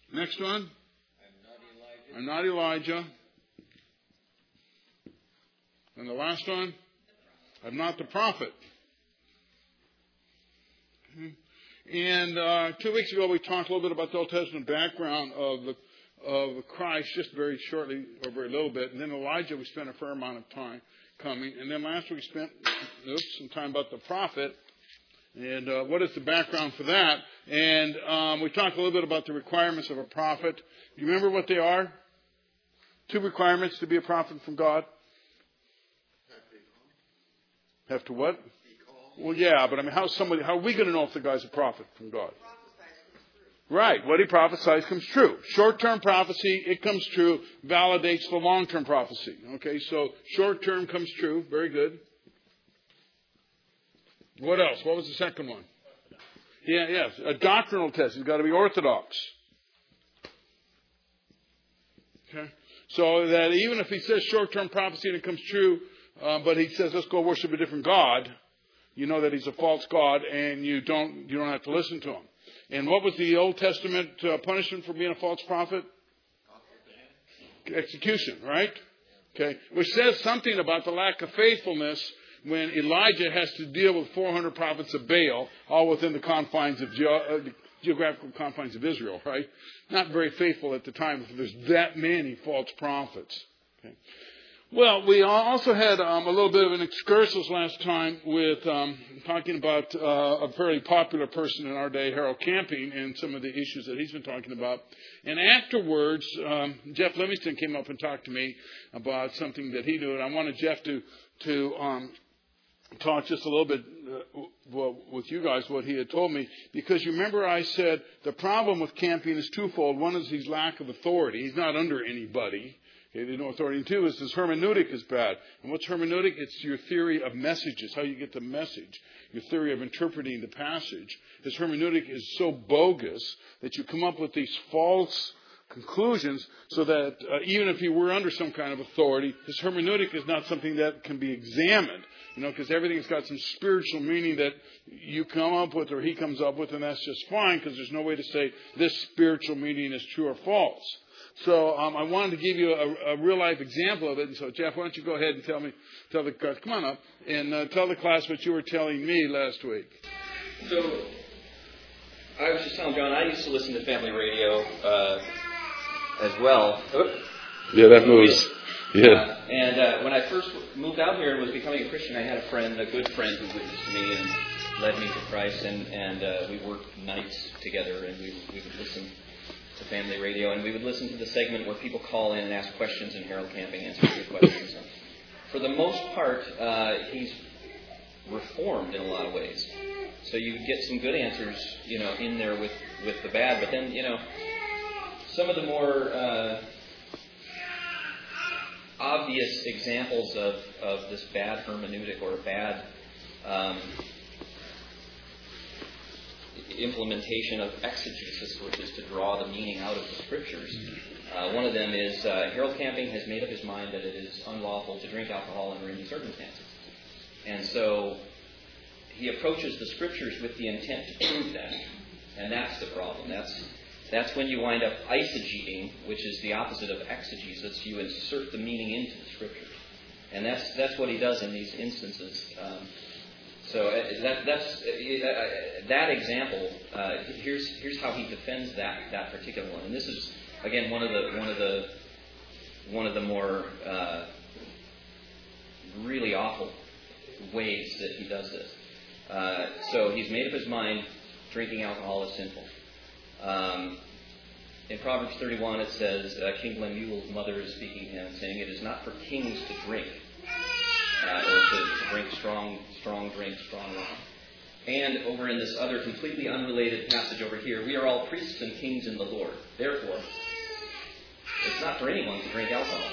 Next one. I'm not Elijah. And the last one. I'm not the prophet. And 2 weeks ago we talked a little bit about the Old Testament background of Christ, just very shortly or very little bit. And then Elijah, we spent a fair amount of time coming. And then last week we spent some time about the prophet. And what is the background for that? And we talked a little bit about the requirements of a prophet. Do you remember what they are? 2 requirements to be a prophet from God. Have to what? Well, yeah, but I mean, how are we going to know if the guy's a prophet from God? Right. What he prophesies comes true. Short-term prophecy, it comes true, validates the long-term prophecy. Okay, so short-term comes true. Very good. What else? What was the second one? Yes. A doctrinal test. He's got to be orthodox. Okay. So that even if he says short-term prophecy and it comes true, but he says, let's go worship a different God, you know that he's a false God and you don't have to listen to him. And what was the Old Testament punishment for being a false prophet? Execution, right? Okay. Which says something about the lack of faithfulness when Elijah has to deal with 400 prophets of Baal, all within the confines of geographical confines of Israel, right? Not very faithful at the time if there's that many false prophets. Okay. Well, we also had a little bit of an excursus last time with talking about a fairly popular person in our day, Harold Camping, and some of the issues that he's been talking about. And afterwards, Jeff Livingston came up and talked to me about something that he knew, and I wanted Jeff to talk just a little bit with you guys what he had told me, because you remember I said the problem with Camping is twofold. One is his lack of authority. He's not under anybody. Okay, there's no authority. And 2 is his hermeneutic is bad. And what's hermeneutic? It's your theory of messages, how you get the message, your theory of interpreting the passage. His hermeneutic is so bogus that you come up with these false conclusions so that even if he were under some kind of authority, his hermeneutic is not something that can be examined, because everything's got some spiritual meaning that you come up with or he comes up with, and that's just fine because there's no way to say this spiritual meaning is true or false. So I wanted to give you a real-life example of it. And so, Jeff, why don't you go ahead and tell the class, come on up, and tell the class what you were telling me last week. So I was just telling John, I used to listen to family radio as well. Yeah, that moves. Yeah. And when I first moved out here and was becoming a Christian, I had a good friend who witnessed to me and led me to Christ. And we worked nights together, and we would listen to family radio, and we would listen to the segment where people call in and ask questions, and Harold Camping answers your questions. For the most part, he's reformed in a lot of ways. So you get some good answers, in there with the bad. But then, some of the more obvious examples of this bad hermeneutic or bad implementation of exegesis, which is to draw the meaning out of the Scriptures. One of them is Harold Camping has made up his mind that it is unlawful to drink alcohol under any circumstances. And so he approaches the Scriptures with the intent to prove that. And that's the problem. That's when you wind up eisegeting, which is the opposite of exegesis. You insert the meaning into the Scriptures. And that's what he does in these instances. So that example. Here's how he defends that particular one. And this is again one of the more really awful ways that he does this. So he's made up his mind: drinking alcohol is sinful. In Proverbs 31, it says King Lemuel's mother is speaking to him, saying, "It is not for kings to drink." Or to drink strong drink, strong wine. And over in this other completely unrelated passage over here, we are all priests and kings in the Lord. Therefore, it's not for anyone to drink alcohol.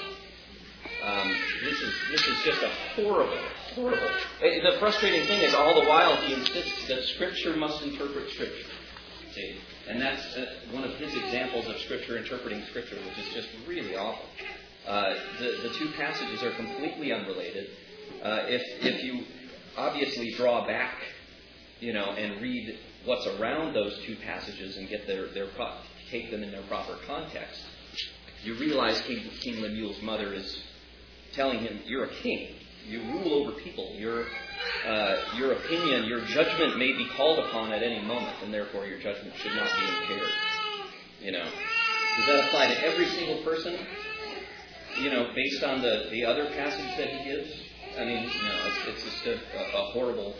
This is just a horrible. The frustrating thing is all the while he insists that Scripture must interpret Scripture. See? And that's one of his examples of Scripture interpreting Scripture, which is just really awful. The two passages are completely unrelated. If you obviously draw back, and read what's around those two passages and get their take them in their proper context, you realize King Lemuel's mother is telling him, you're a king. You rule over people. Your opinion, your judgment may be called upon at any moment, and therefore your judgment should not be impaired. Does that apply to every single person? Based on the other passage that he gives? I mean, no, it's just a horrible,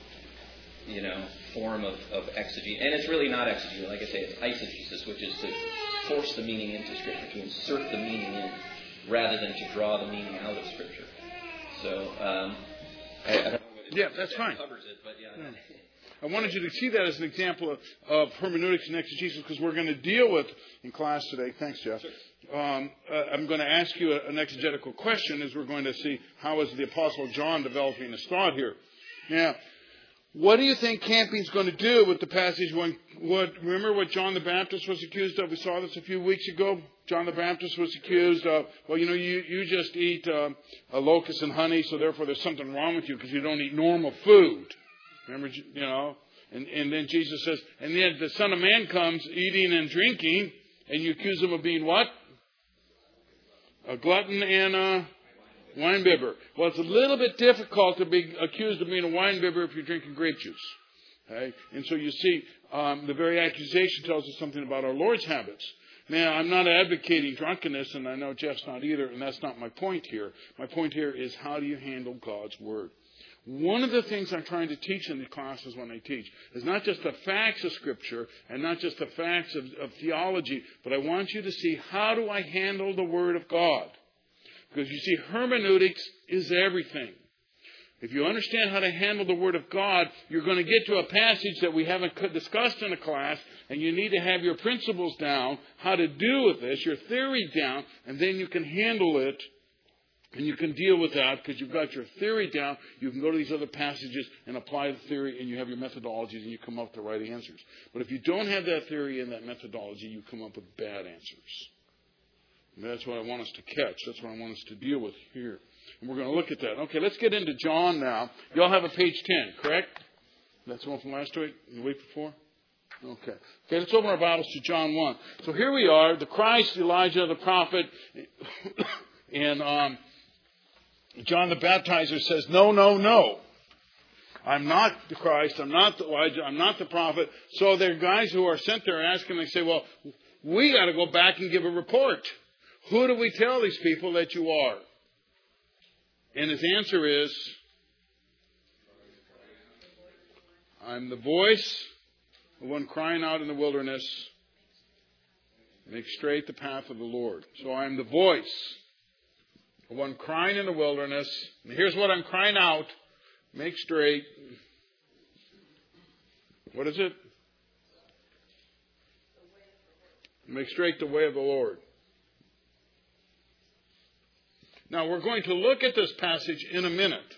form of exegesis. And it's really not exegesis. Like I say, it's eisegesis, which is to force the meaning into Scripture, to insert the meaning in, rather than to draw the meaning out of Scripture. So, I don't know whether that's fine. Covers it, but yeah. I wanted you to see that as an example of hermeneutics and exegesis, because we're going to deal with in class today. Thanks, Jeff. Sure. I'm going to ask you an exegetical question as we're going to see how is the Apostle John developing his thought here. Now, what do you think camping's going to do with the passage remember what John the Baptist was accused of? We saw this a few weeks ago. John the Baptist was accused of, you just eat a locust and honey, so therefore there's something wrong with you because you don't eat normal food. Remember, and then Jesus says, and then the Son of Man comes eating and drinking, and you accuse him of being what? A glutton and a winebibber. Well, it's a little bit difficult to be accused of being a winebibber if you're drinking grape juice. Okay? And so you see, the very accusation tells us something about our Lord's habits. Now, I'm not advocating drunkenness, and I know Jeff's not either, and that's not my point here. My point here is, how do you handle God's Word? One of the things I'm trying to teach in the classes when I teach is not just the facts of Scripture and not just the facts of theology, but I want you to see, how do I handle the Word of God? Because you see, hermeneutics is everything. If you understand how to handle the Word of God, you're going to get to a passage that we haven't discussed in a class, and you need to have your principles down, how to do with this, your theory down, and then you can handle it, and you can deal with that because you've got your theory down. You can go to these other passages and apply the theory, and you have your methodologies, and you come up with the right answers. But if you don't have that theory and that methodology, you come up with bad answers. And that's what I want us to catch. That's what I want us to deal with here. And we're going to look at that. Okay, let's get into John now. You all have a page 10, correct? That's the one from last week, the week before? Okay, let's open our Bibles to John 1. So here we are, the Christ, Elijah, the prophet, and John the Baptizer says, no. I'm not the Christ. I'm not the Elijah. I'm not the prophet. So there are guys who are sent there asking, they say, well, we got to go back and give a report. Who do we tell these people that you are? And his answer is, I'm the voice of one crying out in the wilderness, make straight the path of the Lord. So I'm the voice of one crying in the wilderness. And here's what I'm crying out. Make straight. What is it? Make straight the way of the Lord. Now, we're going to look at this passage in a minute.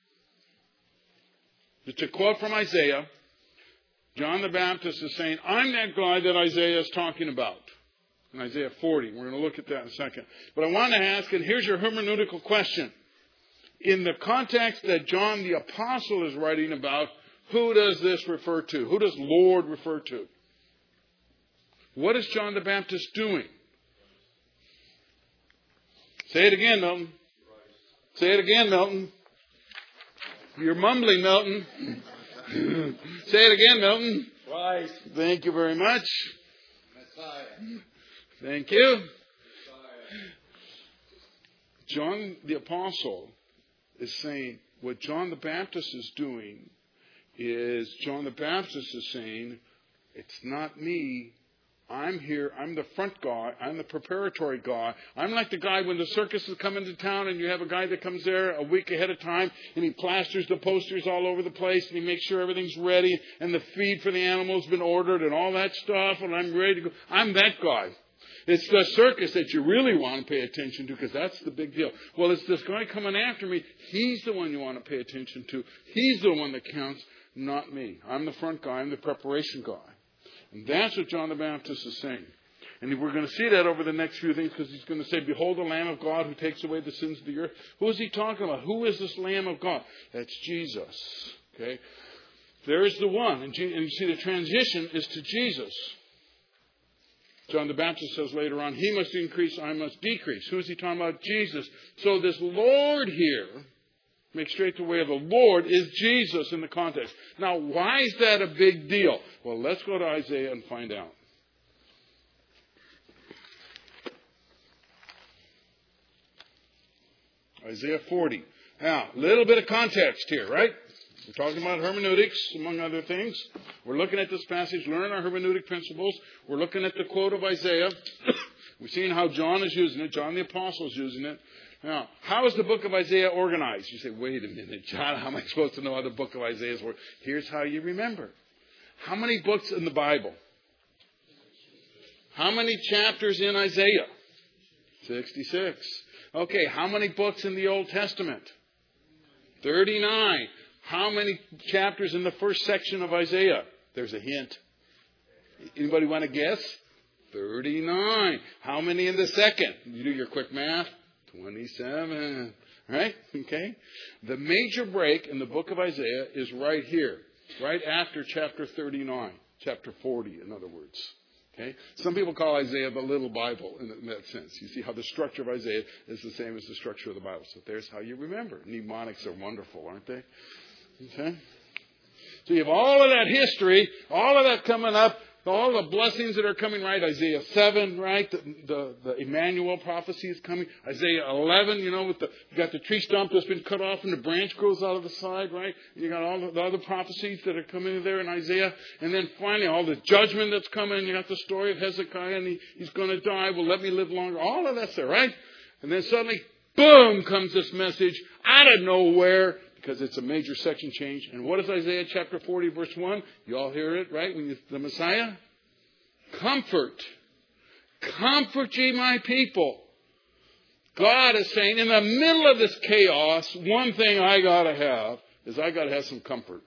It's a quote from Isaiah. John the Baptist is saying, I'm that guy that Isaiah is talking about. In Isaiah 40. We're going to look at that in a second. But I want to ask, and here's your hermeneutical question. In the context that John the Apostle is writing about, who does this refer to? Who does Lord refer to? What is John the Baptist doing? Say it again, Milton. Say it again, Milton. You're mumbling, Milton. Say it again, Milton. Christ. Thank you very much. Messiah. Thank you. Messiah. John the Apostle is saying what John the Baptist is doing is John the Baptist is saying, it's not me. I'm here. I'm the front guy. I'm the preparatory guy. I'm like the guy when the circus is coming to town and you have a guy that comes there a week ahead of time and he plasters the posters all over the place and he makes sure everything's ready and the feed for the animal's been ordered and all that stuff and I'm ready to go. I'm that guy. It's the circus that you really want to pay attention to because that's the big deal. Well, it's this guy coming after me. He's the one you want to pay attention to. He's the one that counts, not me. I'm the front guy. I'm the preparation guy. And that's what John the Baptist is saying. And we're going to see that over the next few things because he's going to say, behold the Lamb of God who takes away the sins of the earth. Who is he talking about? Who is this Lamb of God? That's Jesus. Okay? There is the one. And you see the transition is to Jesus. John the Baptist says later on, He must increase, I must decrease. Who's he talking about? Jesus. So this Lord here, make straight the way of the Lord, is Jesus in the context. Now, why is that a big deal? Well, let's go to Isaiah and find out. Isaiah 40. Now, a little bit of context here, right? We're talking about hermeneutics, among other things. We're looking at this passage, learn our hermeneutic principles. We're looking at the quote of Isaiah. We're seeing how John is using it. John the Apostle is using it. Now, how is the book of Isaiah organized? You say, wait a minute, John, how am I supposed to know how the book of Isaiah is organized? Here's how you remember. How many books in the Bible? How many chapters in Isaiah? 66. Okay, how many books in the Old Testament? 39. How many chapters in the first section of Isaiah? There's a hint. Anybody want to guess? 39. How many in the second? You do your quick math. 27. Right? Okay. The major break in the book of Isaiah is right here. Right after chapter 39. Chapter 40, in other words. Okay? Some people call Isaiah the little Bible in that sense. You see how the structure of Isaiah is the same as the structure of the Bible. So there's how you remember. Mnemonics are wonderful, aren't they? Okay? So you have all of that history, all of that coming up, all the blessings that are coming, right? Isaiah 7, right? The Emmanuel prophecy is coming. Isaiah 11, you got the tree stump that's been cut off and the branch grows out of the side, right? You got all the other prophecies that are coming there in Isaiah. And then finally, all the judgment that's coming. You got the story of Hezekiah and he's going to die. Well, let me live longer. All of that's there, right? And then suddenly, boom, comes this message out of nowhere. Because it's a major section change. And what is Isaiah chapter 40, verse 1? You all hear it, right? The Messiah? Comfort. Comfort ye my people. God is saying, in the middle of this chaos, one thing I got to have is I got to have some comfort.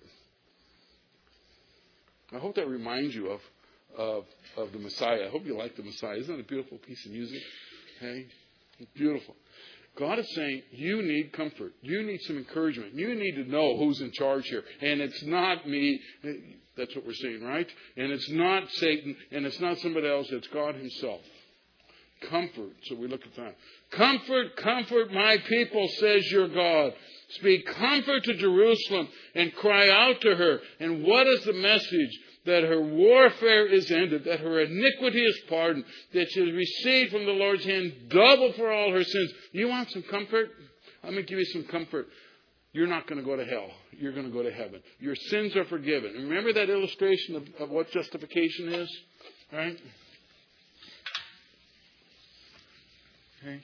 I hope that reminds you of the Messiah. I hope you like the Messiah. Isn't that a beautiful piece of music? Okay? Beautiful. God is saying, you need comfort. You need some encouragement. You need to know who's in charge here. And it's not me. That's what we're saying, right? And it's not Satan. And it's not somebody else. It's God himself. Comfort. So we look at that. Comfort, comfort my people, says your God. Speak comfort to Jerusalem and cry out to her. And what is the message? That her warfare is ended, that her iniquity is pardoned, that she has received from the Lord's hand double for all her sins. You want some comfort? I'm going to give you some comfort. You're not going to go to hell. You're going to go to heaven. Your sins are forgiven. And remember that illustration of what justification is? Right? Okay.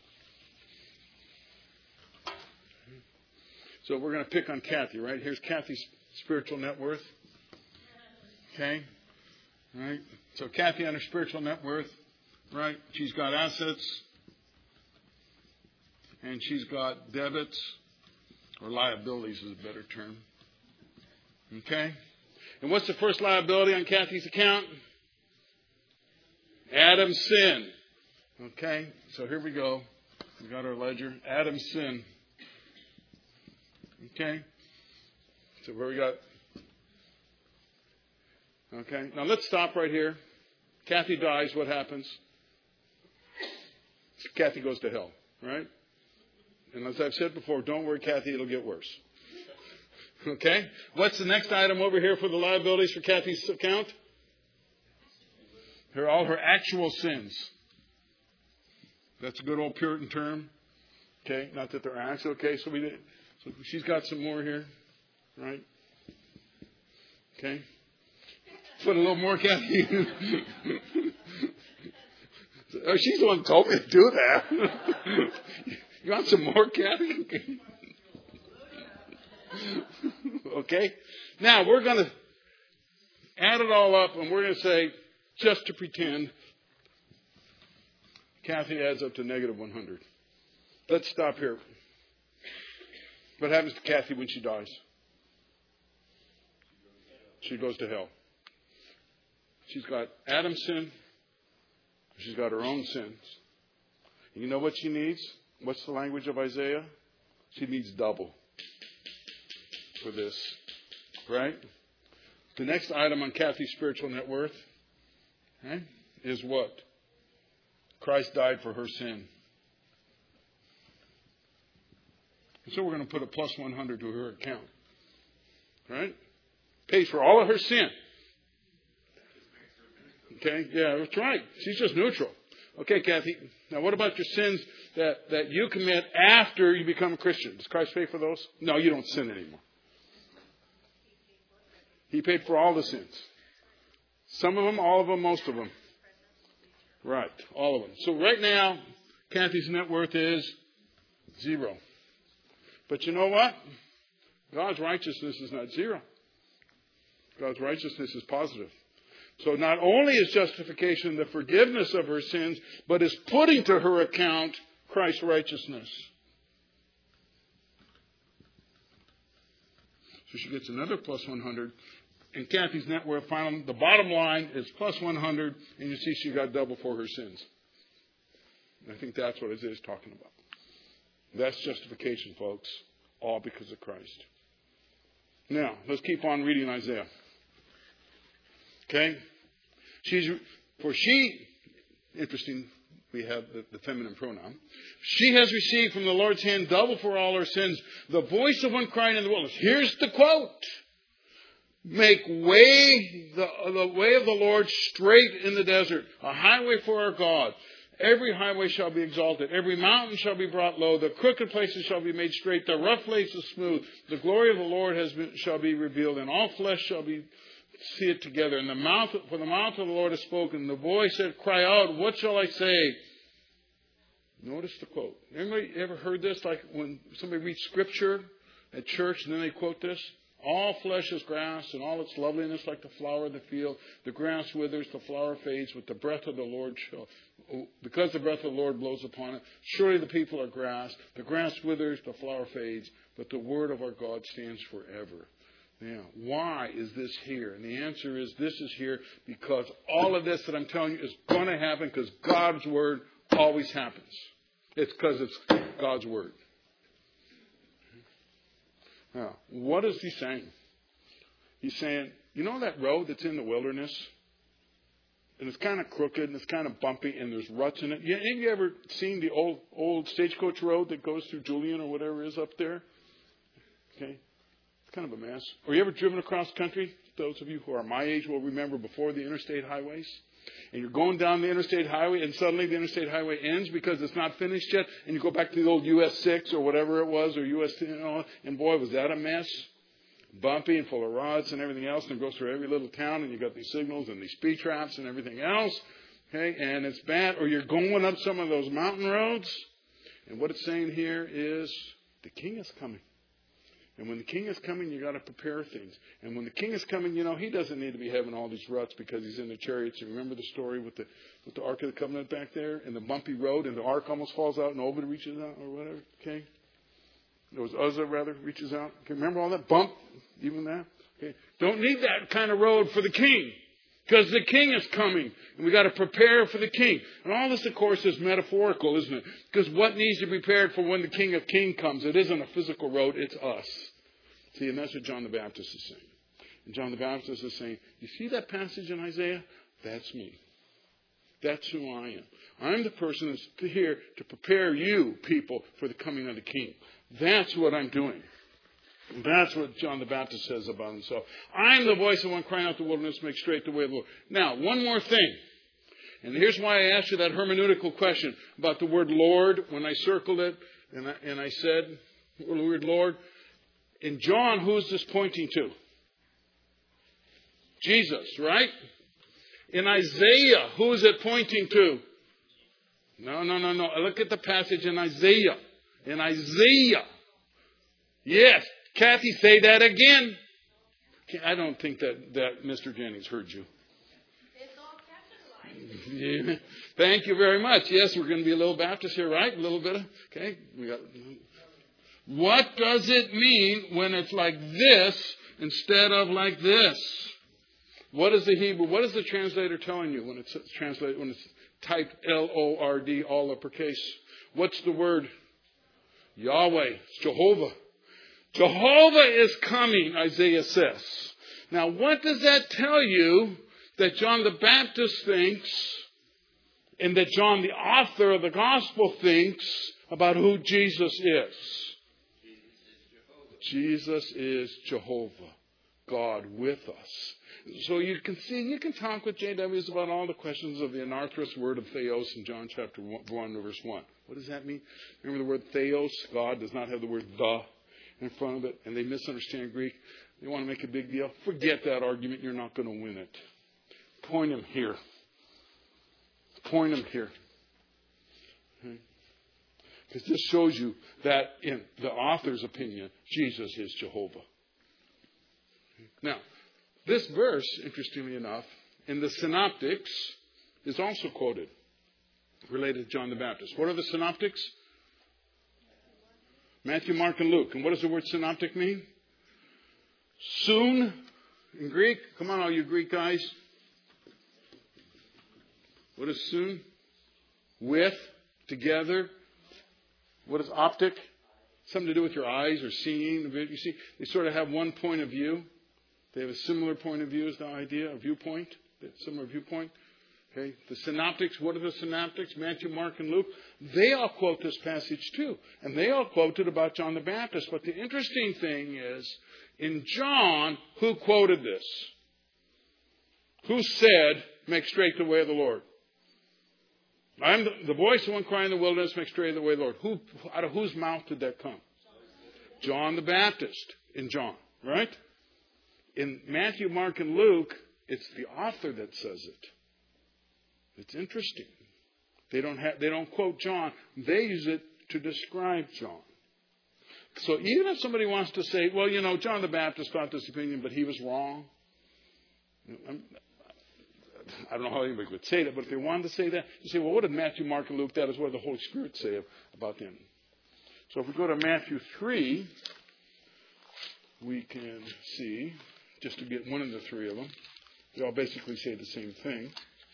So we're going to pick on Kathy, right? Here's Kathy's spiritual net worth. Okay, right. So Kathy on her spiritual net worth, right? She's got assets, and she's got debits, or liabilities is a better term. Okay, and what's the first liability on Kathy's account? Adam's sin. Okay, so here we go. We got our ledger. Adam's sin. Okay, so where we got. Okay, now let's stop right here. Kathy dies, what happens? Kathy goes to hell, right? And as I've said before, don't worry, Kathy, it'll get worse. Okay? What's the next item over here for the liabilities for Kathy's account? All her actual sins. That's a good old Puritan term. Okay, not that they're acts. Okay, so she's got some more here, right? Okay. Put a little more, Kathy. Oh, she's the one who told me to do that. You want some more, Kathy? Okay. Now, we're going to add it all up, and we're going to say, just to pretend, Kathy adds up to negative 100. Let's stop here. What happens to Kathy when she dies? She goes to hell. She's got Adam's sin. She's got her own sins. And you know what she needs? What's the language of Isaiah? She needs double for this. Right? The next item on Kathy's spiritual net worth. Okay? is what? Christ died for her sin. And so we're going to put a plus 100 to her account. Right? Pays for all of her sin. Okay? Yeah, that's right. She's just neutral. Okay, Kathy. Now what about your sins that you commit after you become a Christian? Does Christ pay for those? No, you don't sin anymore. He paid for all the sins. Some of them, all of them, most of them. Right, all of them. So right now, Kathy's net worth is 0. But you know what? God's righteousness is not 0. God's righteousness is positive. So not only is justification the forgiveness of her sins, but is putting to her account Christ's righteousness. So she gets another plus 100. And Kathy's net worth, final, the bottom line is plus 100, and you see she got double for her sins. And I think that's what Isaiah is talking about. That's justification, folks, all because of Christ. Now, let's keep on reading Isaiah. Okay? Interesting, we have the feminine pronoun. She has received from the Lord's hand double for all her sins, the voice of one crying in the wilderness. Here's the quote. Make way, the way of the Lord straight in the desert, a highway for our God. Every highway shall be exalted. Every mountain shall be brought low. The crooked places shall be made straight. The rough places smooth. The glory of the Lord shall be revealed, and all flesh shall see it together. And for the mouth of the Lord has spoken. The voice said, cry out, what shall I say? Notice the quote. Anybody ever heard this? Like when somebody reads scripture at church and then they quote this? All flesh is grass, and all its loveliness like the flower of the field. The grass withers, the flower fades, but the breath of the Lord because the breath of the Lord blows upon it. Surely the people are grass. The grass withers, the flower fades, but the word of our God stands forever. Now, why is this here? And the answer is this is here because all of this that I'm telling you is going to happen because God's word always happens. It's because it's God's word. Now, what is he saying? He's saying, you know that road that's in the wilderness? And it's kind of crooked and it's kind of bumpy and there's ruts in it. Have you ever seen the old stagecoach road that goes through Julian or whatever is up there? Okay. It's kind of a mess. Or you ever driven across country? Those of you who are my age will remember before the interstate highways. And you're going down the interstate highway and suddenly the interstate highway ends because it's not finished yet. And you go back to the old US 6 or whatever it was or US 10. And boy, was that a mess. Bumpy and full of ruts and everything else. And it goes through every little town and you got these signals and these speed traps and everything else. Okay, and it's bad. Or you're going up some of those mountain roads. And what it's saying here is the king is coming. And when the king is coming, you got to prepare things. And when the king is coming, he doesn't need to be having all these ruts because he's in the chariots. You remember the story with the Ark of the Covenant back there and the bumpy road and the Ark almost falls out and Obed reaches out or whatever. Okay, it was Uzzah rather reaches out. Okay, remember all that bump, even that. Okay, don't need that kind of road for the king because the king is coming and we got to prepare for the king. And all this, of course, is metaphorical, isn't it? Because what needs to be prepared for when the King of Kings comes? It isn't a physical road; it's us. See, and that's what John the Baptist is saying. And John the Baptist is saying, you see that passage in Isaiah? That's me. That's who I am. I'm the person that's here to prepare you, people, for the coming of the King. That's what I'm doing. That's what John the Baptist says about himself. I'm the voice of one crying out the wilderness, make straight the way of the Lord. Now, one more thing. And here's why I asked you that hermeneutical question about the word Lord when I circled it. And I said, the word Lord. In John, who is this pointing to? Jesus, right? In Isaiah, who is it pointing to? No. Look at the passage in Isaiah. In Isaiah. Yes. Kathy, say that again. I don't think that Mr. Jennings heard you. It's all capitalized. Yeah. Thank you very much. Yes, we're going to be a little Baptist here, right? A little bit of, okay. What does it mean when it's like this instead of like this? What is the Hebrew? What is the translator telling you when it's translated, when it's typed L-O-R-D, all uppercase? What's the word? Yahweh. It's Jehovah. Jehovah is coming, Isaiah says. Now, what does that tell you that John the Baptist thinks and that John, the author of the gospel, thinks about who Jesus is. Jesus is Jehovah, God with us. So you can see, you can talk with J.W.'s about all the questions of the anarthrous word of theos in John chapter 1, verse 1. What does that mean? Remember the word theos? God does not have the word the in front of it, and they misunderstand Greek. They want to make a big deal. Forget that argument. You're not going to win it. Point him here. Point him here. Because this shows you that in the author's opinion, Jesus is Jehovah. Now, this verse, interestingly enough, in the Synoptics is also quoted, related to John the Baptist. What are the Synoptics? Matthew, Mark, and Luke. And what does the word synoptic mean? Soon, in Greek. Come on, all you Greek guys. What is soon? With, together. What is optic? Something to do with your eyes or seeing. You see, they sort of have one point of view. They have a similar point of view, is the idea, a viewpoint, a similar viewpoint. Okay, the synoptics, what are the synoptics? Matthew, Mark, and Luke. They all quote this passage too. And they all quote it about John the Baptist. But the interesting thing is, in John, who quoted this? Who said, make straight the way of the Lord? I'm the voice of one crying in the wilderness, make straight the way of the Lord. Out of whose mouth did that come? John the Baptist in John, right? In Matthew, Mark, and Luke, it's the author that says it. It's interesting. They don't quote John. They use it to describe John. So even if somebody wants to say, well, you know, John the Baptist thought this opinion, but he was wrong. I don't know how anybody would say that, but if they wanted to say that, you say, well, what did Matthew, Mark, and Luke, that is what the Holy Spirit say about them. So if we go to Matthew 3, we can see, just to get one of the three of them, they all basically say the same thing.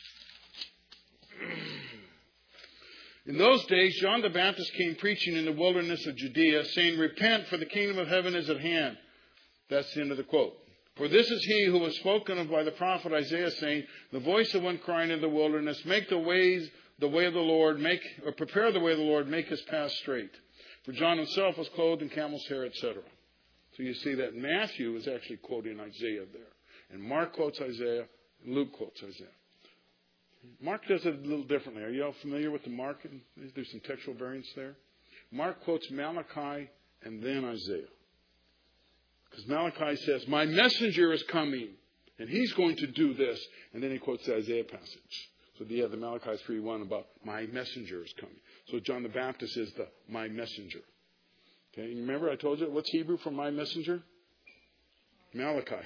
In those days, John the Baptist came preaching in the wilderness of Judea, saying, repent, for the kingdom of heaven is at hand. That's the end of the quote. For this is he who was spoken of by the prophet Isaiah, saying, the voice of one crying in the wilderness, make the way of the Lord, prepare the way of the Lord, make his path straight. For John himself was clothed in camel's hair, etc. So you see that Matthew is actually quoting Isaiah there. And Mark quotes Isaiah, and Luke quotes Isaiah. Mark does it a little differently. Are you all familiar with the Mark? There's some textual variants there. Mark quotes Malachi and then Isaiah. Because Malachi says, my messenger is coming, and he's going to do this. And then he quotes the Isaiah passage. So you have the Malachi 3:1 about my messenger is coming. So John the Baptist is the my messenger. Okay, you remember I told you, what's Hebrew for my messenger? Malachi.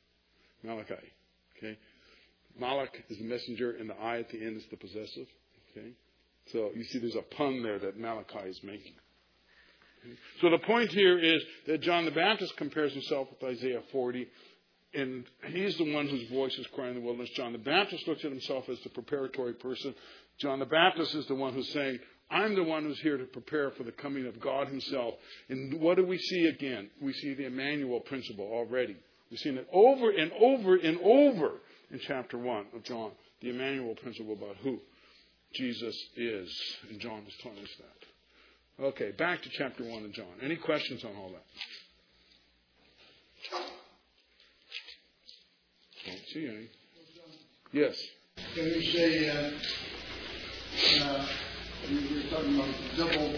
Okay. Malach is the messenger, and the I at the end is the possessive. Okay, so you see there's a pun there that Malachi is making. Okay? So the point here is that John the Baptist compares himself with Isaiah 40, and he's the one whose voice is crying in the wilderness. John the Baptist looks at himself as the preparatory person. John the Baptist is the one who's saying, I'm the one who's here to prepare for the coming of God himself. And what do we see again? We see the Emmanuel principle already. We've seen it over and over and over in chapter 1 of John. The Emmanuel principle about who Jesus is. And John is telling us that. Okay, back to chapter 1 of John. Any questions on all that? Don't see any. Yes. Can you say, we were talking about double,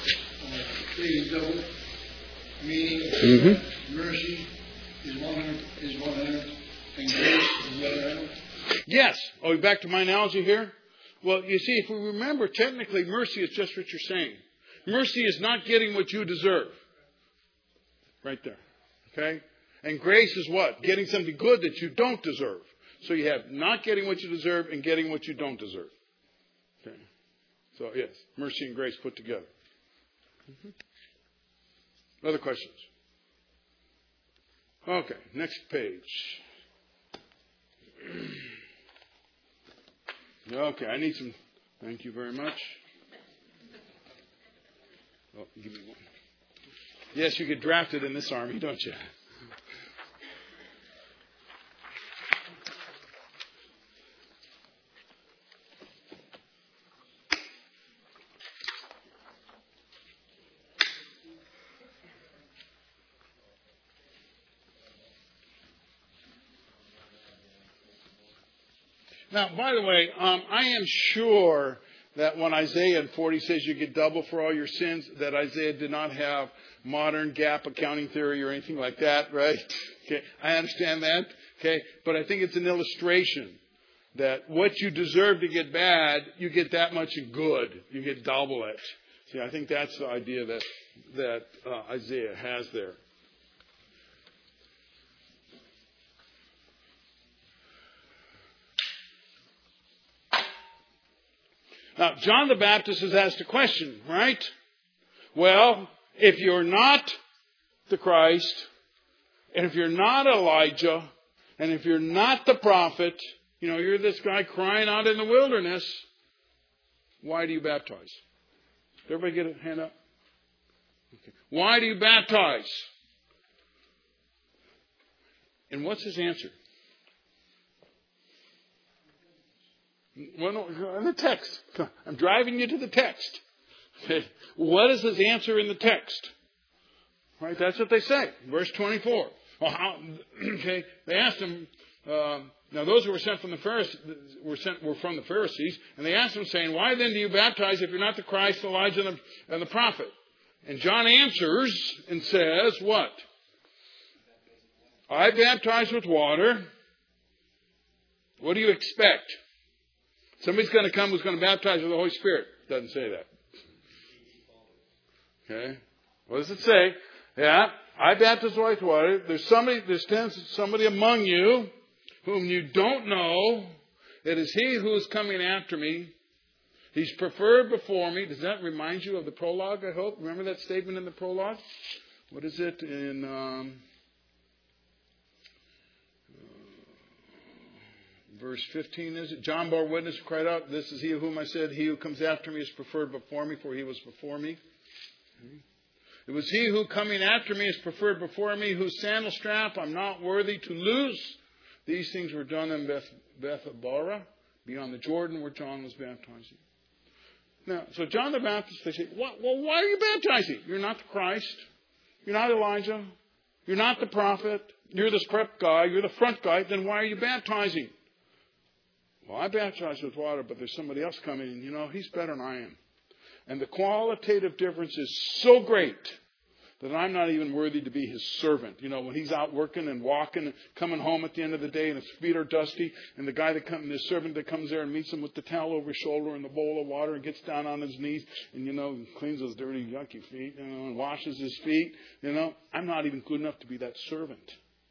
meaning mercy is 100, and grace is the other 100? Yes. Oh, back to my analogy here? Well, you see, if we remember, technically mercy is just what you're saying. Mercy is not getting what you deserve. Right there. Okay? And grace is what? Getting something good that you don't deserve. So you have not getting what you deserve and getting what you don't deserve. Okay. So, yes, mercy and grace put together. Other questions? Okay, next page. Okay, I need some. Thank you very much. Oh, give me one. Yes, you get drafted in this army, don't you? Now, by the way, I am sure that when Isaiah in 40 says you get double for all your sins, that Isaiah did not have modern GAAP accounting theory or anything like that, right? Okay, I understand that. Okay, but I think it's an illustration that what you deserve to get bad, you get that much in good. You get double it. See, I think that's the idea that Isaiah has there. Now, John the Baptist has asked a question, right? Well, if you're not the Christ, and if you're not Elijah, and if you're not the prophet, you're this guy crying out in the wilderness, why do you baptize? Did everybody get a hand up? Okay. Why do you baptize? And what's his answer? Well, no, in the text. I'm driving you to the text. Okay. What is his answer in the text? Right, that's what they say. Verse 24. Well, okay, they asked him. Now, those who were sent from the Pharisees were from the Pharisees, and they asked him, saying, "Why then do you baptize if you're not the Christ, Elijah, and the prophet?" And John answers and says, "What? I baptize with water. What do you expect? Somebody's going to come who's going to baptize with the Holy Spirit." Doesn't say that. Okay. What does it say? Yeah, I baptize with water. There's somebody among you whom you don't know. It is he who is coming after me. He's preferred before me. Does that remind you of the prologue, I hope? Remember that statement in the prologue? What is it in verse 15, is it? John bore witness, cried out, "This is he of whom I said, he who comes after me is preferred before me, for he was before me." It was he who coming after me is preferred before me, whose sandal strap I'm not worthy to loose. These things were done in Bethabara, beyond the Jordan, where John was baptizing. Now, so John the Baptist, they say, well, why are you baptizing? You're not the Christ. You're not Elijah. You're not the prophet. You're this prep guy. You're the front guy. Then why are you baptizing? Well, I baptize with water, but there's somebody else coming, and he's better than I am. And the qualitative difference is so great that I'm not even worthy to be his servant. When he's out working and walking and coming home at the end of the day and his feet are dusty, and the servant that comes there and meets him with the towel over his shoulder and the bowl of water and gets down on his knees and, cleans those dirty, yucky feet, and washes his feet, I'm not even good enough to be that servant.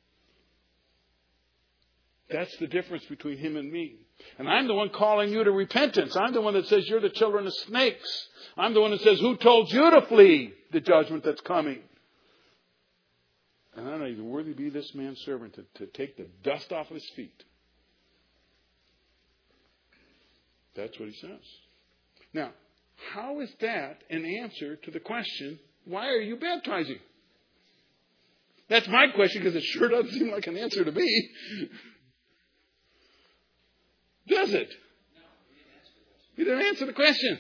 That's the difference between him and me. And I'm the one calling you to repentance. I'm the one that says you're the children of snakes. I'm the one that says, who told you to flee the judgment that's coming? And I'm not even worthy to be this man's servant, to take the dust off of his feet. That's what he says. Now, how is that an answer to the question, why are you baptizing? That's my question, because it sure doesn't seem like an answer to me. Does it? You didn't answer the question.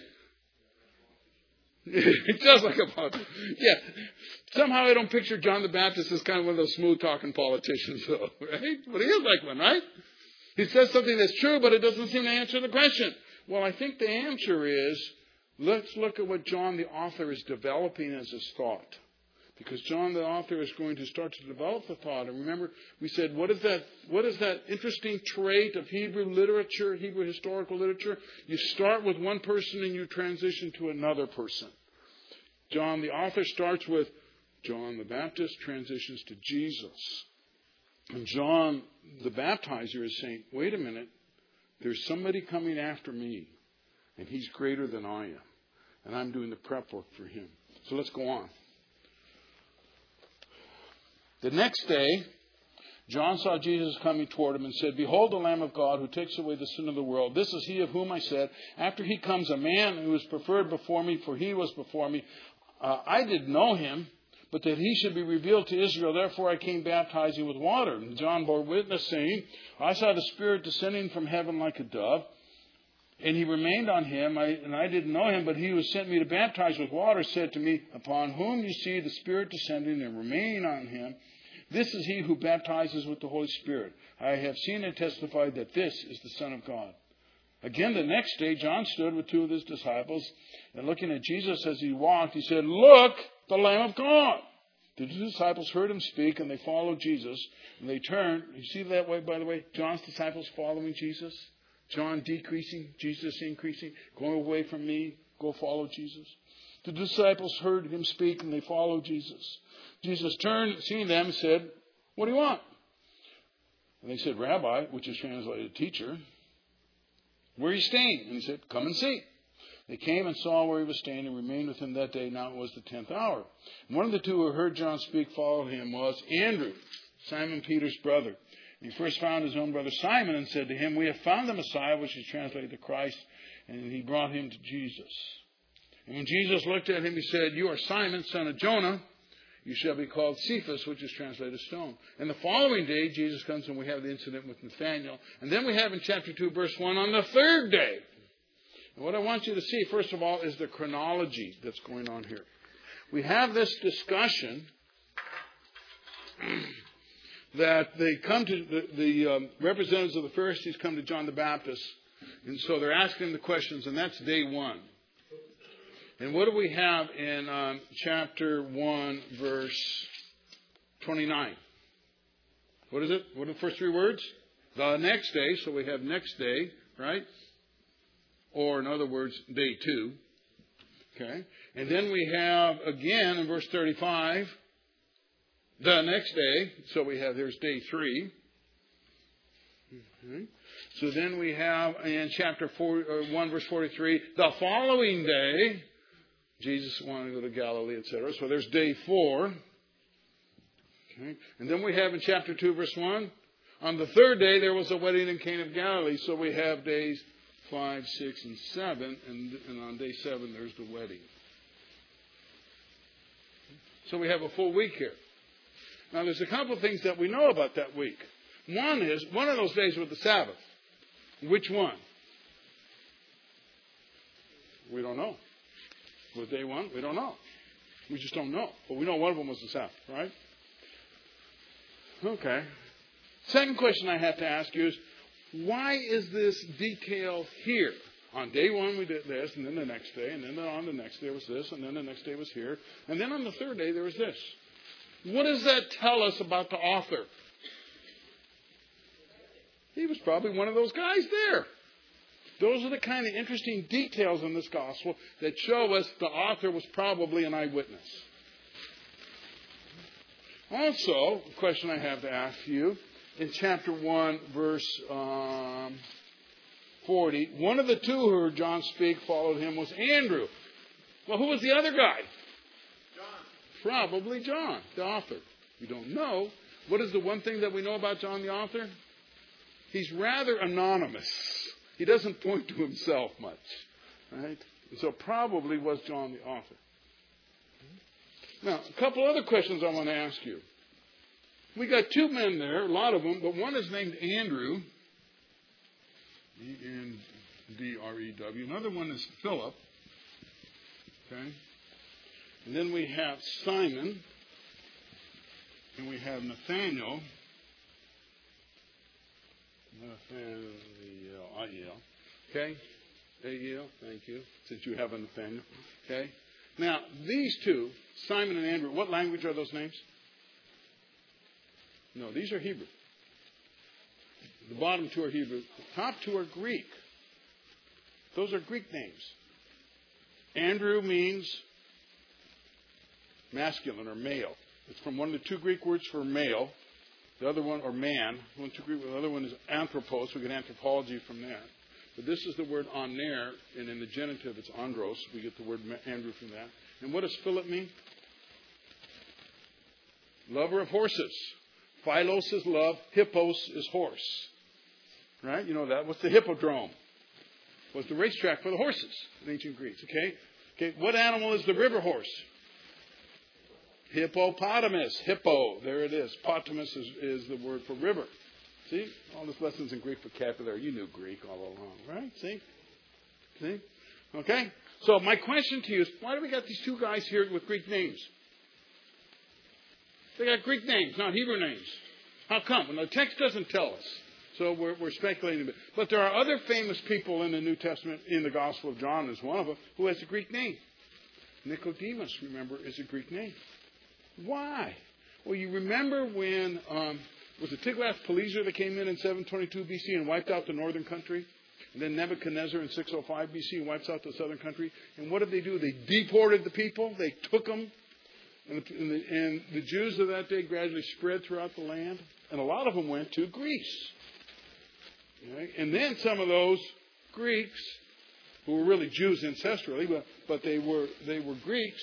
It does like a pop. Yeah. Somehow I don't picture John the Baptist as kind of one of those smooth-talking politicians, though, right? But he is like one, right? He says something that's true, but it doesn't seem to answer the question. Well, I think the answer is, let's look at what John the author is developing as his thought. Because John the author is going to start to develop the thought. And remember, we said, what is that interesting trait of Hebrew literature, Hebrew historical literature? You start with one person and you transition to another person. John the author starts with John the Baptist, transitions to Jesus. And John the baptizer is saying, wait a minute, there's somebody coming after me, and he's greater than I am. And I'm doing the prep work for him. So let's go on. The next day, John saw Jesus coming toward him and said, "Behold the Lamb of God who takes away the sin of the world. This is he of whom I said, after he comes a man who is preferred before me, for he was before me. I didn't know him, but that he should be revealed to Israel. Therefore I came baptizing with water." And John bore witness, saying, "I saw the Spirit descending from heaven like a dove, and he remained on him, and I didn't know him, but he who sent me to baptize with water said to me, upon whom you see the Spirit descending and remaining on him, This is he who baptizes with the Holy Spirit. I have seen and testified that this is the Son of God. Again, the next day, John stood with two of his disciples, and looking at Jesus as he walked, he said, "Look, the Lamb of God." The two disciples heard him speak, and they followed Jesus, and they turned. You see that way, by the way? John's disciples following Jesus. John decreasing, Jesus increasing. Going away from me, go follow Jesus. The disciples heard him speak, and they followed Jesus. Jesus turned, seeing them, and said, "What do you want?" And they said, "Rabbi," which is translated teacher, "where are you staying?" And he said, "Come and see." They came and saw where he was staying and remained with him that day. Now it was the 10th hour. And one of the two who heard John speak followed him was Andrew, Simon Peter's brother. He first found his own brother Simon and said to him, "We have found the Messiah," which is translated the Christ. And he brought him to Jesus. And when Jesus looked at him, he said, "You are Simon, son of Jonah. You shall be called Cephas," which is translated stone. And the following day, Jesus comes and we have the incident with Nathanael. And then we have in chapter 2, verse 1, on the third day. And what I want you to see, first of all, is the chronology that's going on here. We have this discussion that they come to, the representatives of the Pharisees come to John the Baptist. And so they're asking the questions, and that's day 1. And what do we have in chapter 1, verse 29? What is it? What are the first 3 words? The next day. So we have next day, right? Or in other words, day 2. Okay. And then we have again in verse 35, the next day. So we have, there's day 3. Okay. So then we have in chapter 1, verse 43, the following day, Jesus wanted to go to Galilee, etc. So there's day 4. Okay. And then we have in chapter 2, verse 1, on the third day there was a wedding in Cana of Galilee. So we have days 5, 6, and 7. And on day 7 there's the wedding. So we have a full week here. Now there's a couple of things that we know about that week. One is, one of those days was the Sabbath. Which one? We don't know. Was day 1? We don't know. We just don't know. But we know one of them was the Sabbath, right? Okay. Second question I have to ask you is, why is this detail here? On day 1 we did this, and then the next day, and then on the next day was this, and then the next day was here, and then on the third day there was this. What does that tell us about the author? He was probably one of those guys there. Those are the kind of interesting details in this gospel that show us the author was probably an eyewitness. Also, a question I have to ask you, in chapter 1, verse 40, one of the two who heard John speak followed him was Andrew. Well, who was the other guy? John. Probably John, the author. We don't know. What is the one thing that we know about John, the author? He's rather anonymous. He doesn't point to himself much. Right? So probably was John the author. Now, a couple other questions I want to ask you. We got 2 men there, a lot of them, but one is named Andrew. E-N-D-R-E-W. Another one is Philip. Okay. And then we have Simon. And we have Nathanael. Okay? A-E-L, thank you. Since you have a Nathanael. Okay? Now, these 2, Simon and Andrew, what language are those names? No, these are Hebrew. The bottom 2 are Hebrew. The top 2 are Greek. Those are Greek names. Andrew means masculine or male. It's from one of the 2 Greek words for male. The other one, or man. The other one is anthropos. We get anthropology from that. But this is the word aner, and in the genitive it's andros. We get the word Andrew from that. And what does Philip mean? Lover of horses. Philos is love. Hippos is horse. Right? You know that. What's the hippodrome? Was the racetrack for the horses in ancient Greece. Okay. What animal is the river horse? Hippopotamus. Hippo. There it is. Potamus is the word for river. See? All this lessons in Greek vocabulary. You knew Greek all along, right? See? Okay? So my question to you is, why do we got these 2 guys here with Greek names? They got Greek names, not Hebrew names. How come? Well, the text doesn't tell us. So we're speculating a bit. But there are other famous people in the New Testament, in the Gospel of John is one of them, who has a Greek name. Nicodemus, remember, is a Greek name. Why? Well, you remember when, was it Tiglath-Pileser that came in 722 BC and wiped out the northern country? And then Nebuchadnezzar in 605 BC wipes out the southern country. And what did they do? They deported the people. They took them. And the Jews of that day gradually spread throughout the land. And a lot of them went to Greece. Okay? And then some of those Greeks, who were really Jews ancestrally, but they were Greeks,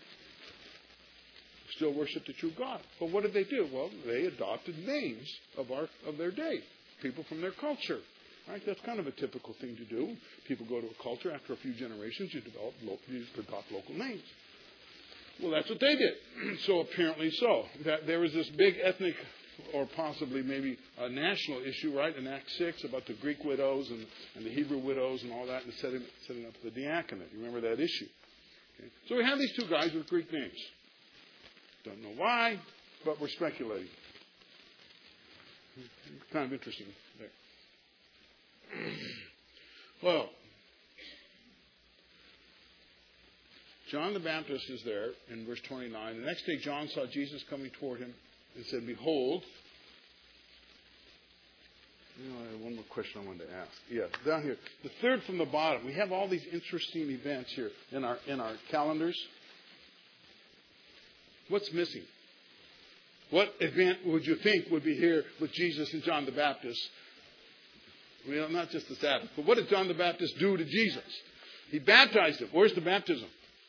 still worshiped the true God. But what did they do? Well, they adopted names of their day, people from their culture. Right? That's kind of a typical thing to do. People go to a culture after a few generations, you adopt local names. Well, that's what they did. So apparently so. That there was this big ethnic, or possibly maybe a national issue, right, in Acts 6 about the Greek widows and the Hebrew widows and all that, and setting up the diaconate. You remember that issue? Okay. So we have these two guys with Greek names. Don't know why, but we're speculating. Kind of interesting there. Well, John the Baptist is there in verse 29. The next day John saw Jesus coming toward him and said, "Behold." I have one more question I wanted to ask. Yeah, down here. The third from the bottom. We have all these interesting events here in our calendars. What's missing? What event would you think would be here with Jesus and John the Baptist? Well, not just the Sabbath. But what did John the Baptist do to Jesus? He baptized him. Where's the baptism?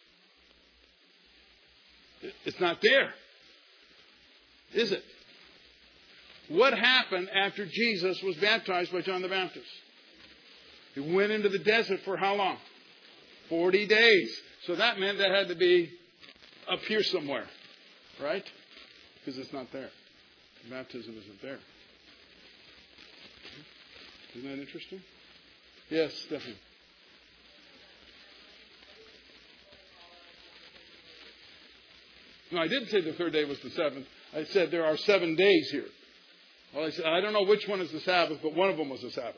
It's not there. Is it? What happened after Jesus was baptized by John the Baptist? He went into the desert for how long? 40 days. So that meant that had to be up here somewhere. Right? Because it's not there. Baptism isn't there. Isn't that interesting? Yes, Stephanie. No, I didn't say the third day was the seventh. I said there are 7 days here. Well, I said, I don't know which one is the Sabbath, but one of them was the Sabbath.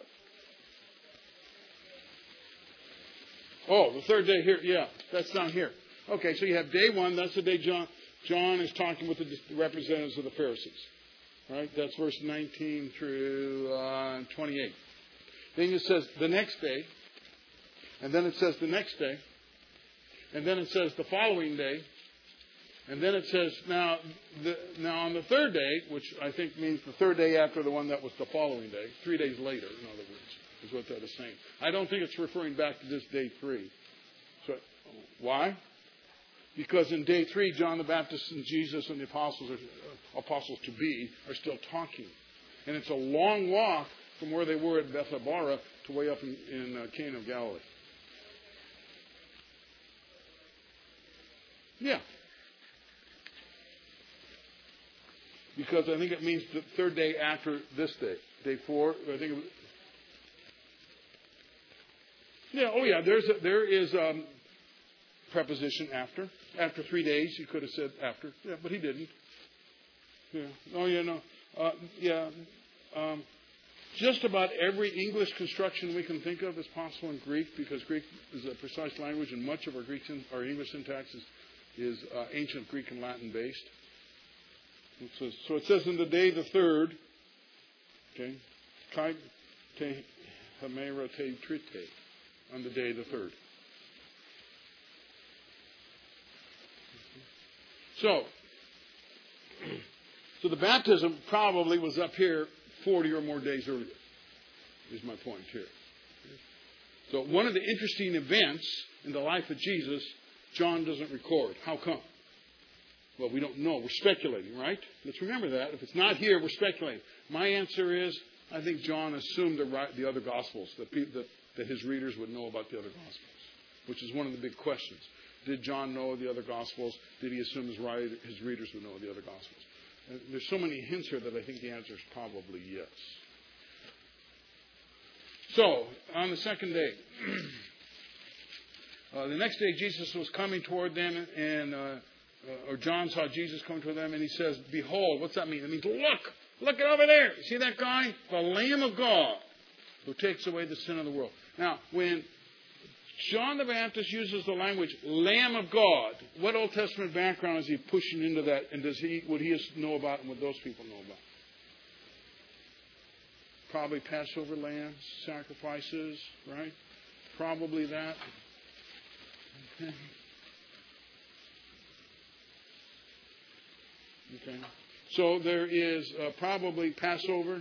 Oh, the third day here. Yeah, that's down here. Okay, so you have day one. That's the day John is talking with the representatives of the Pharisees. Right? That's verse 19 through 28. Then it says the next day. And then it says the next day. And then it says the following day. And then it says now on the third day, which I think means the third day after the one that was the following day, 3 days later, in other words, is what that is saying. I don't think it's referring back to this day 3. So why? Because in day 3, John the Baptist and Jesus and the apostles to be, are still talking. And it's a long walk from where they were at Bethabara to way up in Cana of Galilee. Yeah. Because I think it means the third day after this day. Day 4, I think it was... Yeah, oh yeah, there is preposition after. After 3 days, you could have said after. Yeah, but he didn't. Yeah. Oh, yeah, no. Just about every English construction we can think of is possible in Greek, because Greek is a precise language, and much of our English syntax is ancient Greek and Latin based. So it says in the day the third, okay, kai te hamera te trite, on the day the third. So the baptism probably was up here 40 or more days earlier, is my point here. So one of the interesting events in the life of Jesus, John doesn't record. How come? Well, we don't know. We're speculating, right? Let's remember that. If it's not here, we're speculating. My answer is, I think John assumed the other Gospels, that his readers would know about the other Gospels, which is one of the big questions. Did John know the other Gospels? Did he assume his readers would know the other Gospels? And there's so many hints here that I think the answer is probably yes. So, on the second day, the next day Jesus was coming toward them, and or John saw Jesus come to them and he says, behold, what's that mean? It means look it over there. You see that guy? The Lamb of God who takes away the sin of the world. Now, when John the Baptist uses the language Lamb of God, what Old Testament background is he pushing into that? And would he know about and would those people know about? Probably Passover lambs, sacrifices, right? Probably that. Okay. So there is probably Passover.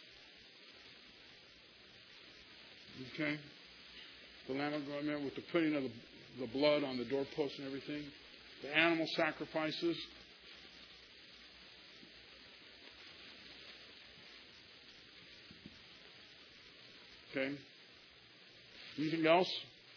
Okay. The Lamb of God, with the putting of the blood on the doorpost and everything. The animal sacrifices. Okay. Anything else?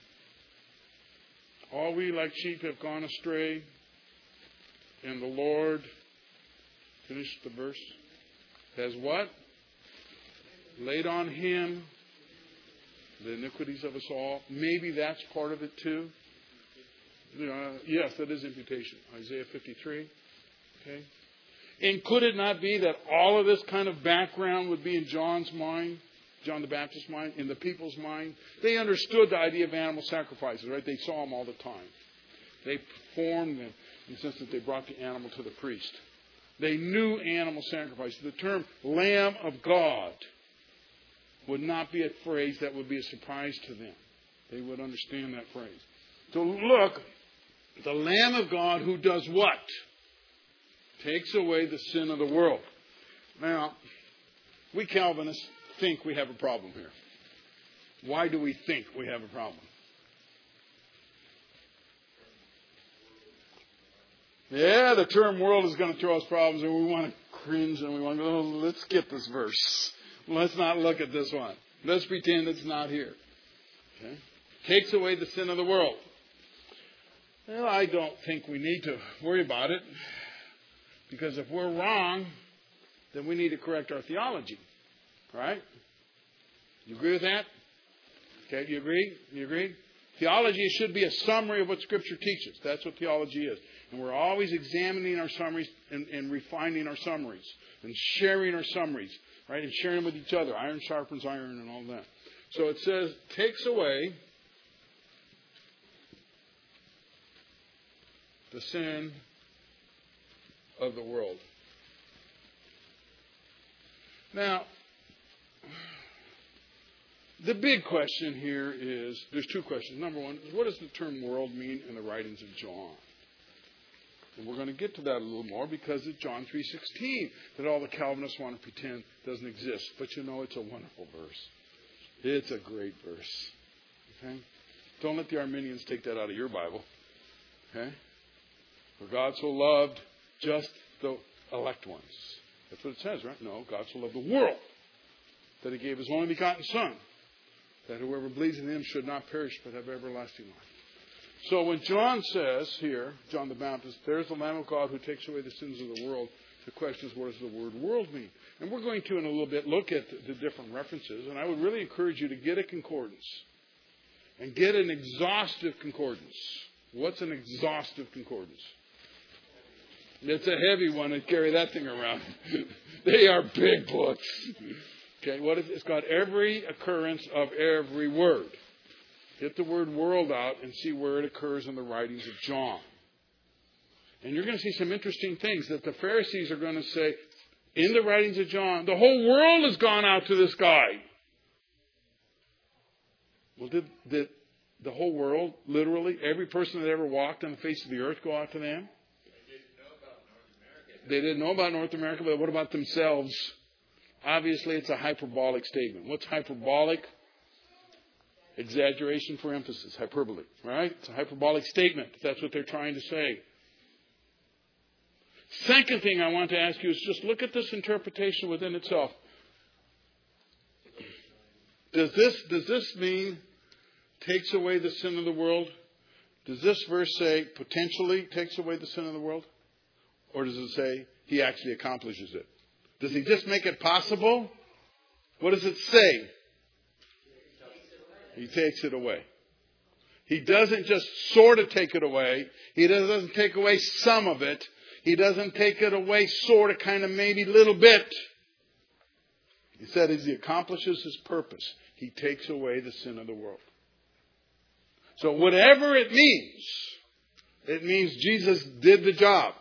All we like sheep have gone astray, and the Lord, finish the verse, has what? Laid on him the iniquities of us all. Maybe that's part of it too. Yes, that is imputation. Isaiah 53. Okay. And could it not be that all of this kind of background would be in John's mind, John the Baptist's mind, in the people's mind? They understood the idea of animal sacrifices, right? They saw them all the time. They performed them in the sense that they brought the animal to the priest. They knew animal sacrifices. The term Lamb of God would not be a phrase that would be a surprise to them. They would understand that phrase. So look, the Lamb of God who does what? Takes away the sin of the world. Now, we Calvinists think we have a problem here. Why do we think we have a problem? Yeah, the term world is going to throw us problems and we want to cringe and we want to go, let's skip this verse. Let's not look at this one. Let's pretend it's not here. Okay? Takes away the sin of the world. Well, I don't think we need to worry about it. Because if we're wrong, then we need to correct our theology. Right? You agree with that? Okay, you agree? You agree? Theology should be a summary of what Scripture teaches. That's what theology is. And we're always examining our summaries and refining our summaries and sharing our summaries. Right? And sharing them with each other. Iron sharpens iron and all that. So it says, takes away the sin of the world. Now, the big question here is, there's two questions. Number one, what does the term world mean in the writings of John? And we're going to get to that a little more because it's John 3:16 that all the Calvinists want to pretend doesn't exist. But you know, it's a wonderful verse. It's a great verse. Okay? Don't let the Arminians take that out of your Bible. Okay? For God so loved just the elect ones. That's what it says, right? No, God so loved the world that He gave His only begotten Son, that whoever believes in Him should not perish but have everlasting life. So when John says here, John the Baptist, there's the Lamb of God who takes away the sins of the world, the question is, what does the word world mean? And we're going to, in a little bit, look at the different references. And I would really encourage you to get a concordance. And get an exhaustive concordance. What's an exhaustive concordance? It's a heavy one to carry that thing around. They are big books. Okay, it's got every occurrence of every word. Get the word world out and see where it occurs in the writings of John. And you're going to see some interesting things that the Pharisees are going to say, in the writings of John, the whole world has gone out to this guy. Well, did the whole world, literally, every person that ever walked on the face of the earth go out to them? They didn't know about North America, but what about themselves? Obviously, it's a hyperbolic statement. What's hyperbolic? Exaggeration for emphasis, hyperbole, right? It's a hyperbolic statement. That's what they're trying to say. Second thing I want to ask you is just look at this interpretation within itself. Does this mean takes away the sin of the world? Does this verse say potentially takes away the sin of the world? Or does it say He actually accomplishes it? Does He just make it possible? What does it say? He takes it away. He doesn't just sort of take it away. He doesn't take away some of it. He doesn't take it away sort of, kind of, maybe a little bit. He said as He accomplishes His purpose, He takes away the sin of the world. So whatever it means Jesus did the job.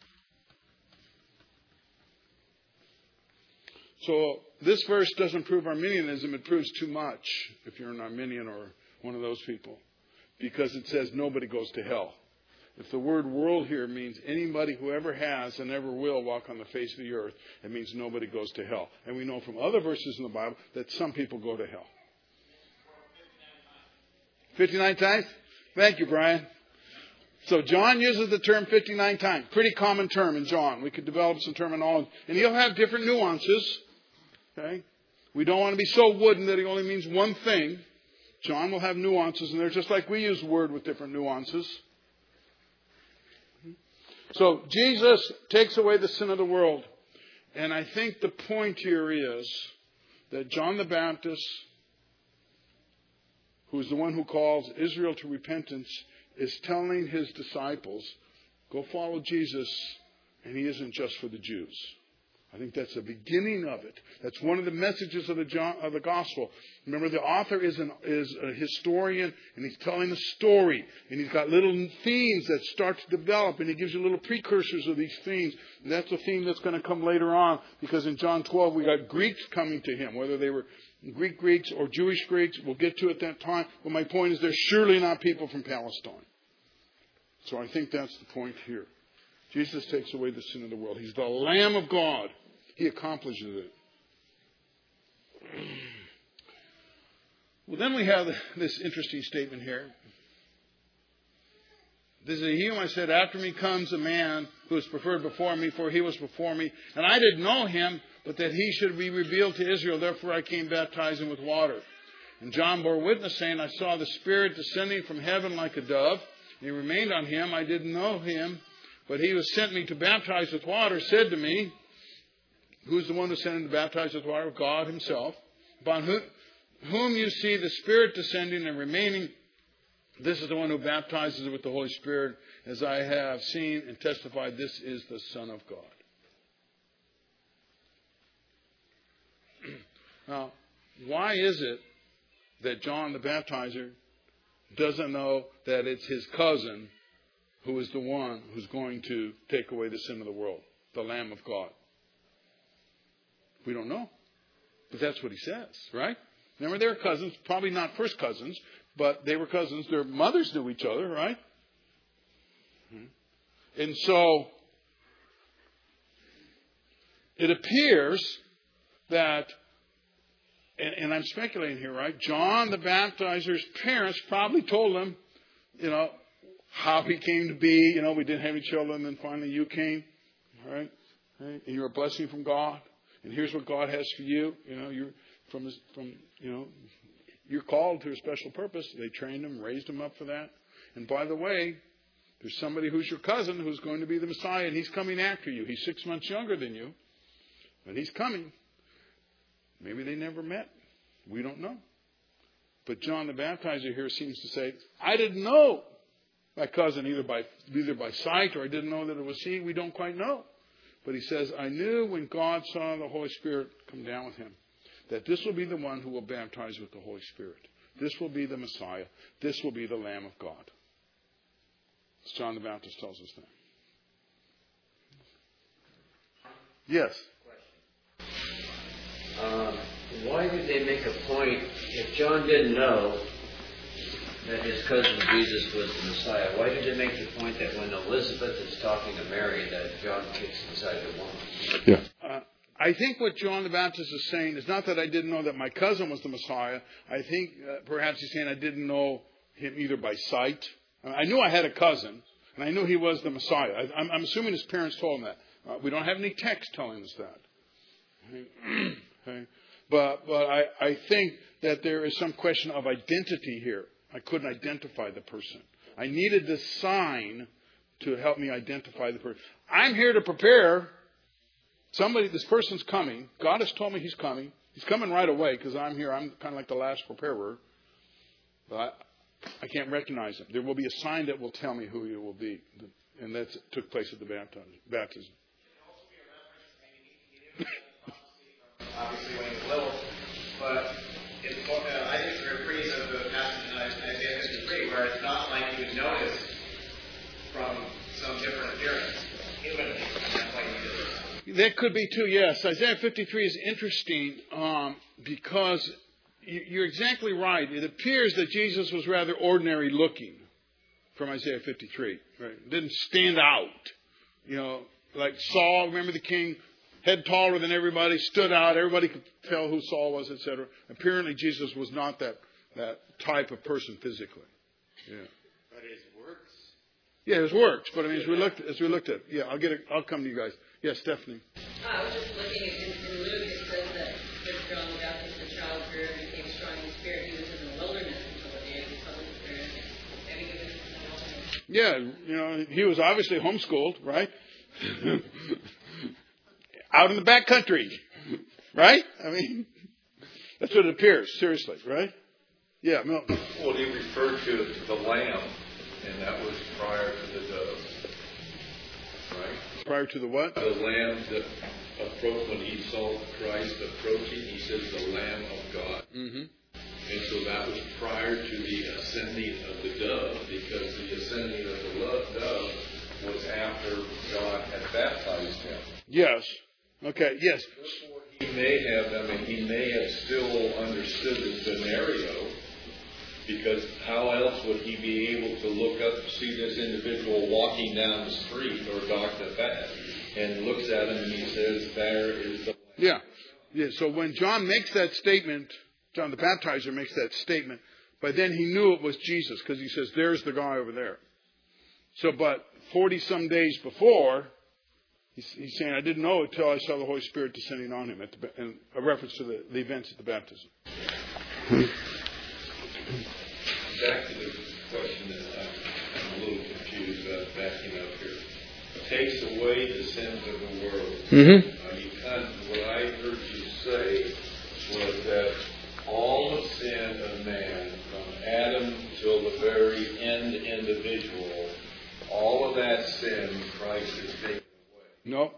So this verse doesn't prove Arminianism. It proves too much if you're an Arminian or one of those people. Because it says nobody goes to hell. If the word world here means anybody who ever has and ever will walk on the face of the earth, it means nobody goes to hell. And we know from other verses in the Bible that some people go to hell. 59 times? Thank you, Brian. So John uses the term 59 times. Pretty common term in John. We could develop some terminology. And he'll have different nuances. Okay? We don't want to be so wooden that he only means one thing. John will have nuances, and they're just like we use word with different nuances. So Jesus takes away the sin of the world. And I think the point here is that John the Baptist, who is the one who calls Israel to repentance, is telling his disciples, go follow Jesus, and He isn't just for the Jews. I think that's the beginning of it. That's one of the messages of the gospel. Remember, the author is a historian, and he's telling a story. And he's got little themes that start to develop, and he gives you little precursors of these themes. And that's a theme that's going to come later on, because in John 12 we got Greeks coming to him, whether they were Greeks or Jewish Greeks. We'll get to it at that time. But my point is, they're surely not people from Palestine. So I think that's the point here. Jesus takes away the sin of the world. He's the Lamb of God. He accomplishes it. Well, then we have this interesting statement here. This is He whom I said, after me comes a man who is preferred before me, for He was before me. And I didn't know Him, but that He should be revealed to Israel. Therefore I came baptizing with water. And John bore witness, saying, I saw the Spirit descending from heaven like a dove. And He remained on Him. I didn't know Him, but He who sent me to baptize with water said to me, who's the one who sent Him to baptize with water? God Himself. Upon whom you see the Spirit descending and remaining, this is the one who baptizes with the Holy Spirit, as I have seen and testified, this is the Son of God. Now, why is it that John the Baptizer doesn't know that it's his cousin who is the one who's going to take away the sin of the world, the Lamb of God? We don't know. But that's what he says, right? Remember, they were cousins, probably not first cousins, but they were cousins. Their mothers knew each other, right? And so it appears that, and I'm speculating here, right? John the Baptizer's parents probably told him, how he came to be. We didn't have any children, and then finally you came, all right? And you're a blessing from God. And here's what God has for you. You're called to a special purpose. They trained him, raised him up for that. And by the way, there's somebody who's your cousin who's going to be the Messiah, and he's coming after you. He's 6 months younger than you, but he's coming. Maybe they never met. We don't know. But John the Baptizer here seems to say, I didn't know my cousin either by sight, or I didn't know that it was he. We don't quite know. But he says, I knew when God saw the Holy Spirit come down with him, that this will be the one who will baptize with the Holy Spirit. This will be the Messiah. This will be the Lamb of God. As John the Baptist tells us that. Yes? Why did they make a point, if John didn't know that his cousin Jesus was the Messiah, why did they make the point that when Elizabeth is talking to Mary that John kicks inside the woman? Yeah. I think what John the Baptist is saying is not that I didn't know that my cousin was the Messiah. I think perhaps he's saying I didn't know him either by sight. I knew I had a cousin, and I knew he was the Messiah. I'm assuming his parents told him that. We don't have any text telling us that. Okay. But I think that there is some question of identity here. I couldn't identify the person. I needed this sign to help me identify the person. I'm here to prepare somebody. This person's coming. God has told me he's coming. He's coming right away because I'm here. I'm kind of like the last preparer. But I can't recognize him. There will be a sign that will tell me who he will be. And that took place at the baptism. Obviously when he was little, but I think the reprise of the passage in Isaiah 53, where it's not like you would notice from some different appearance. That's why you did it. That could be too, yes. Isaiah 53 is interesting because you're exactly right. It appears that Jesus was rather ordinary looking from Isaiah 53. Right? Didn't stand out. Like Saul, remember the king, head taller than everybody, stood out. Everybody could tell who Saul was, etc. Apparently, Jesus was not that type of person physically. Yeah. But his works. Yeah, his works. But I mean, as we looked at, I'll come to you guys. Yes, Stephanie. I was just looking in Luke. It says that John the Baptist, the child grew and became strong in spirit. He was in the wilderness until the day of his public appearance. Any given Yeah, he was obviously homeschooled, right? Out in the back country, right? I mean, that's what it appears, seriously, right? Yeah, Milton. Well, he referred to the lamb, and that was prior to the dove, right? Prior to the what? The lamb that approached, when he saw Christ approaching, he says the Lamb of God. Mm-hmm. And so that was prior to the ascending of the dove, because the ascending of the dove was after God had baptized him. Yes. Okay, yes. He may have still understood the scenario, because how else would he be able to look up, see this individual walking down the street, or Dr. Fat, and looks at him and he says, there is the... Yeah. So when John makes that statement, John the Baptizer makes that statement, by then he knew it was Jesus, because he says, there's the guy over there. So, but 40-some days before, he's saying, I didn't know it until I saw the Holy Spirit descending on him, in a reference to the events at the baptism. Back to the question that I'm a little confused about backing up here. Takes away the sins of the world. Mm-hmm. What I heard you say was that all the sin of man, from Adam till the very end individual, all of that sin, Christ has taken away. Nope.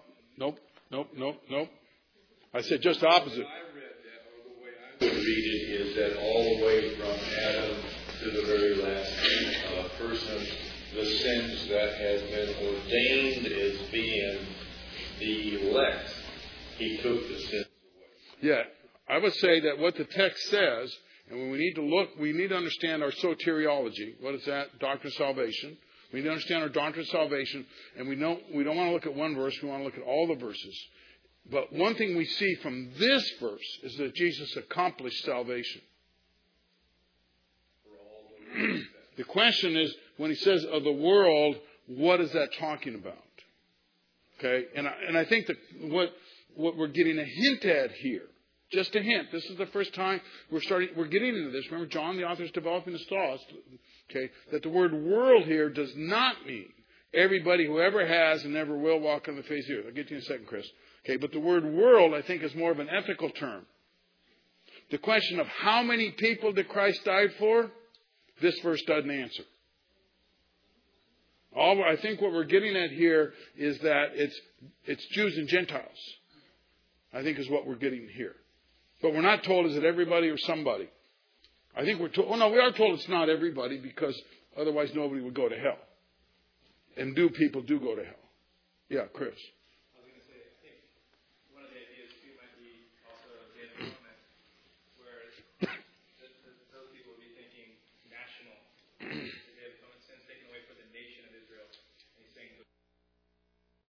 I said just the opposite. The way I read that, or the way I would read it, is that all the way from Adam to the very last person, the sins that have been ordained as being the elect, he took the sins away. Yeah, I would say that what the text says, and when we need to look, we need to understand our soteriology. What is that? Doctrine of salvation. We need to understand our doctrine of salvation, and we don't want to look at one verse. We want to look at all the verses. But one thing we see from this verse is that Jesus accomplished salvation. The question is, when he says of the world, what is that talking about? Okay, and I think that what we're getting a hint at here, just a hint. This is the first time we're getting into this. Remember, John, the author, is developing his thoughts. Okay, that the word world here does not mean everybody who ever has and never will walk on the face of the earth. I'll get to you in a second, Chris. Okay, but the word world, I think, is more of an ethical term. The question of how many people did Christ die for, this verse doesn't answer. I think what we're getting at here is that it's Jews and Gentiles. I think is what we're getting here. But we're not told is it everybody or somebody. I think we're told, we are told it's not everybody, because otherwise nobody would go to hell. And people do go to hell. Yeah, Chris.